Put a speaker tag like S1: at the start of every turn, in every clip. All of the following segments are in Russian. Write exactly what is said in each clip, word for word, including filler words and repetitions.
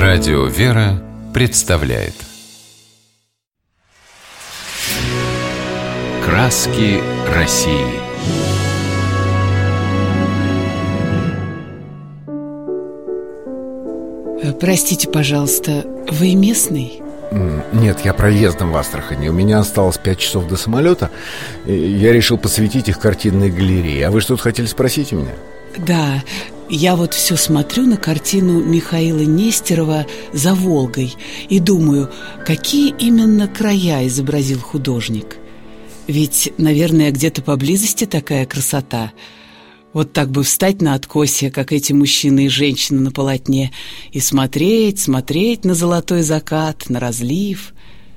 S1: Радио «Вера» представляет «Краски России».
S2: Простите, пожалуйста, вы местный?
S3: Нет, я проездом в Астрахани. У меня осталось пять часов до самолета. Я решил посвятить их картинной галерее. А вы что-то хотели спросить у меня?
S2: Да, я вот все смотрю на картину Михаила Нестерова «За Волгой» и думаю, какие именно края изобразил художник. Ведь, наверное, где-то поблизости такая красота. Вот так бы встать на откосе, как эти мужчины и женщины на полотне, и смотреть, смотреть на золотой закат, на разлив.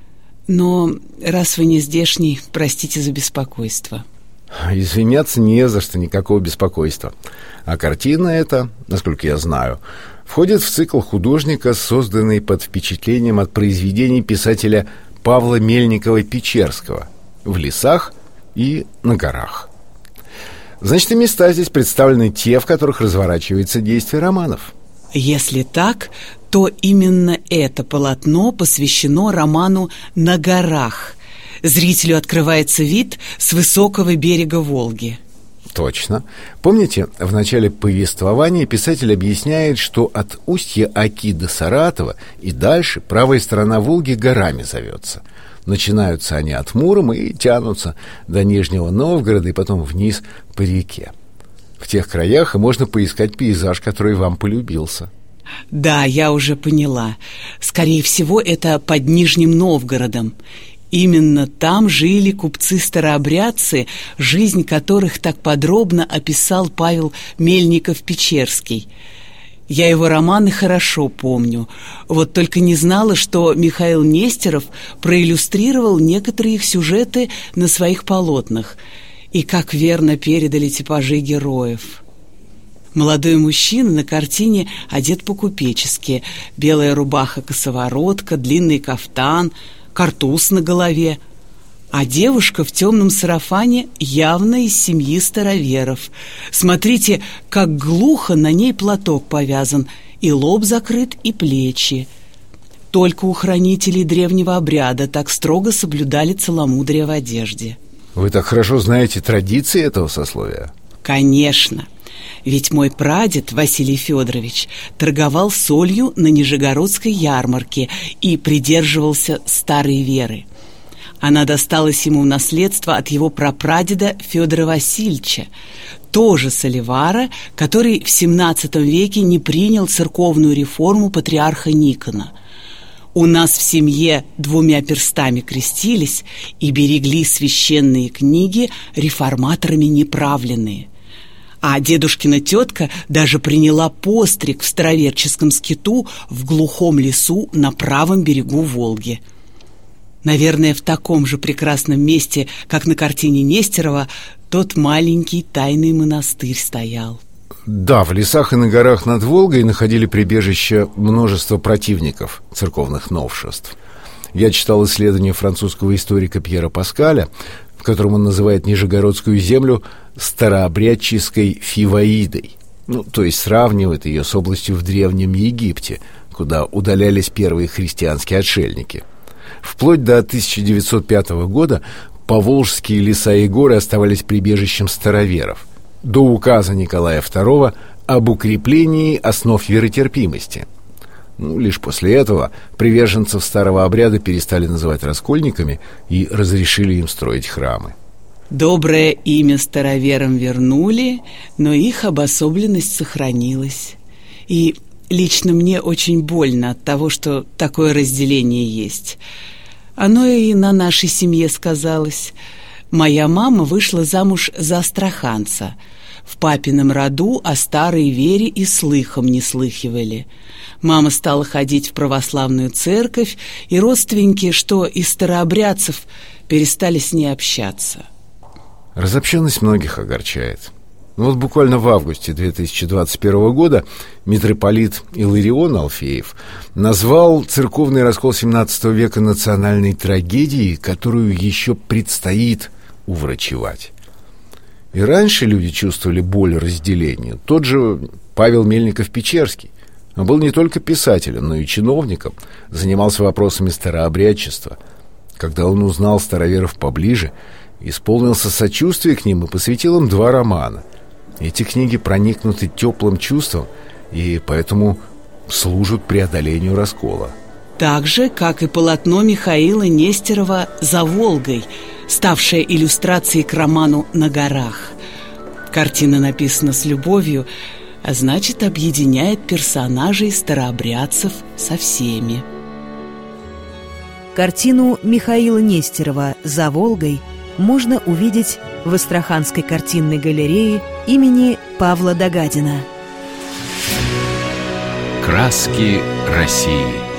S2: Но раз вы не здешний, простите за беспокойство.
S3: Извиняться не за что, никакого беспокойства. А картина эта, насколько я знаю, входит в цикл художника, созданный под впечатлением от произведений писателя Павла Мельникова-Печерского «В лесах и на горах». Значит, и места здесь представлены те, в которых разворачивается действие романов.
S2: Если так, то именно это полотно посвящено роману «На горах». Зрителю открывается вид с высокого берега Волги.
S3: Точно. Помните, в начале повествования писатель объясняет, что от устья Оки до Саратова и дальше правая сторона Волги горами зовется. Начинаются они от Мурома и тянутся до Нижнего Новгорода и потом вниз по реке. В тех краях и можно поискать пейзаж, который вам полюбился.
S2: Да, я уже поняла. Скорее всего, это под Нижним Новгородом. Именно там жили купцы-старообрядцы, жизнь которых так подробно описал Павел Мельников-Печерский. Я его романы хорошо помню, вот только не знала, что Михаил Нестеров проиллюстрировал некоторые их сюжеты на своих полотнах, и как верно передали типажи героев. Молодой мужчина на картине одет по-купечески: белая рубаха-косоворотка, длинный кафтан, картуз на голове, а девушка в темном сарафане явно из семьи староверов. Смотрите, как глухо на ней платок повязан, и лоб закрыт, и плечи. Только у хранителей древнего обряда так строго соблюдали целомудрие в одежде.
S3: Вы так хорошо знаете традиции этого сословия?
S2: Конечно. Ведь мой прадед Василий Федорович торговал солью на Нижегородской ярмарке и придерживался старой веры. Она досталась ему в наследство от его прапрадеда Федора Васильевича, тоже солевара, который в семнадцатом веке не принял церковную реформу патриарха Никона. У нас в семье двумя перстами крестились и берегли священные книги реформаторами неправленные. А дедушкина тетка даже приняла постриг в староверческом скиту в глухом лесу на правом берегу Волги. Наверное, в таком же прекрасном месте, как на картине Нестерова, тот маленький тайный монастырь стоял.
S3: Да, в лесах и на горах над Волгой находили прибежище множество противников церковных новшеств. Я читал исследование французского историка Пьера Паскаля, в котором он называет Нижегородскую землю старообрядческой Фиваидой, ну, то есть сравнивает ее с областью в Древнем Египте, куда удалялись первые христианские отшельники. Вплоть до тысяча девятьсот пятого года поволжские леса и горы оставались прибежищем староверов, до указа Николая второго об укреплении основ веротерпимости. Ну, лишь после этого приверженцев старого обряда перестали называть раскольниками и разрешили им строить храмы.
S2: Доброе имя староверам вернули, но их обособленность сохранилась. И лично мне очень больно от того, что такое разделение есть. Оно и на нашей семье сказалось. Моя мама вышла замуж за астраханца. В папином роду о старой вере и слыхом не слыхивали. Мама стала ходить в православную церковь, и родственники, что из старообрядцев, перестали с ней общаться.
S3: Разобщенность многих огорчает. Ну вот буквально в августе две тысячи двадцать первого года митрополит Иларион Алфеев назвал церковный раскол семнадцатого века национальной трагедией, которую еще предстоит уврачевать. И раньше люди чувствовали боль разделения. Тот же Павел Мельников-Печерский Он был не только писателем, но и чиновником, занимался вопросами старообрядчества. Когда он узнал староверов поближе, исполнился сочувствия к ним и посвятил им два романа. Эти книги проникнуты теплым чувством и поэтому служат преодолению раскола.
S2: Так же, как и полотно Михаила Нестерова «За Волгой», ставшее иллюстрацией к роману «На горах». Картина написана с любовью, а значит, объединяет персонажей старообрядцев со всеми.
S4: Картину Михаила Нестерова «За Волгой» можно увидеть в Астраханской картинной галерее имени Павла Дагадина.
S1: Краски России.